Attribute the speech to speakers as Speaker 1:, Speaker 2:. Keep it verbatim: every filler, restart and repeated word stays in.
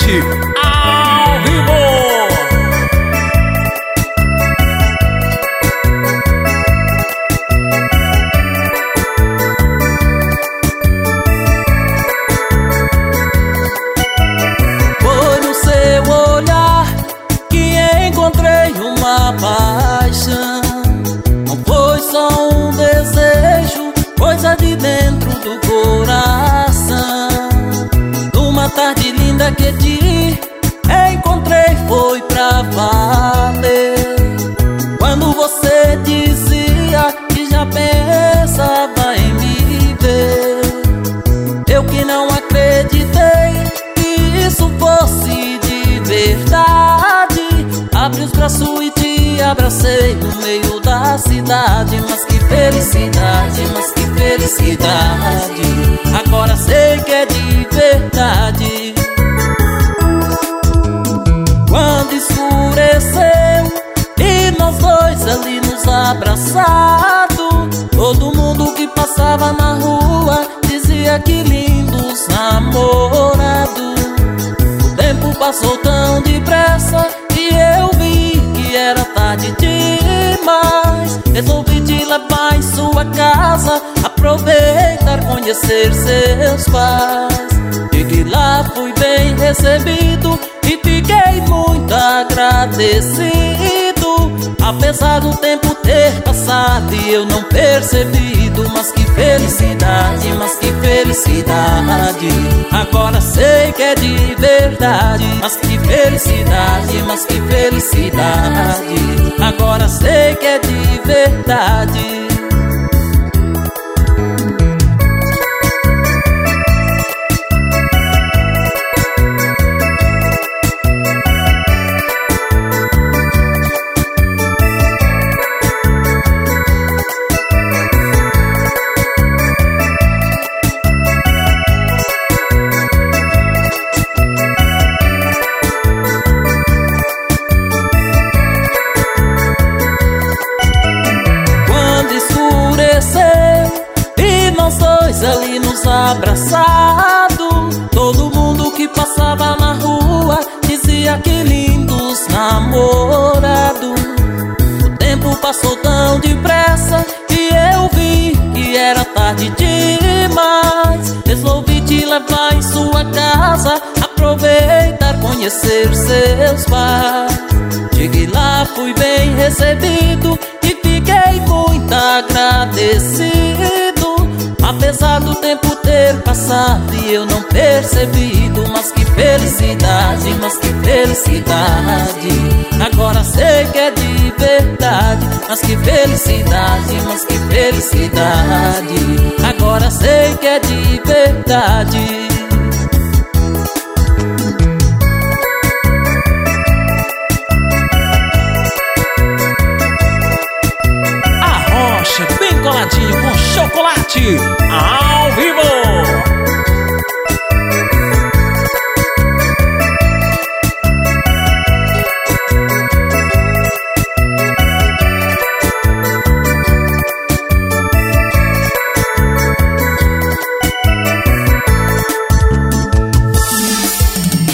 Speaker 1: Chocolate ao vivo.
Speaker 2: Foi no seu olhar que encontrei uma paixão. Não foi só um desejo, coisa de dentro do coração. Numa tarde linda que te encontrei foi pra valer. Quando você dizia que já pensava em me ver, eu que não acreditei que isso fosse de verdade. Abri os braços e te abracei no meio da cidade. Mas que felicidade, mas que felicidade. Agora sei que é de verdade. Quando escureceu e nós dois ali nos abraçados, todo mundo que passava na rua dizia que lindos namorados. O tempo passou tão depressa que eu vi que era tarde demais. Resolvi te levar em sua casa, aproveitar, conhecer seus pais. E que lá fui bem recebido e fiquei muito agradecido. Apesar do tempo ter passado e eu não percebido. Mas que felicidade, mas que felicidade. Agora sei que é de verdade. Mas que felicidade, mas que felicidade. Agora sei que é de verdade. E nós dois ali nos abraçados, todo mundo que passava na rua dizia que lindos namorados. O tempo passou tão depressa que eu vi que era tarde demais. Resolvi te levar em sua casa, aproveitar, conhecer seus pais. Cheguei lá, fui bem recebido e fiquei muito agradecido. Apesar do tempo ter passado e eu não percebido. Mas que felicidade, mas que felicidade. Agora sei que é de verdade. Mas que felicidade, mas que felicidade. Agora sei que é de verdade.
Speaker 1: Bem coladinho com chocolate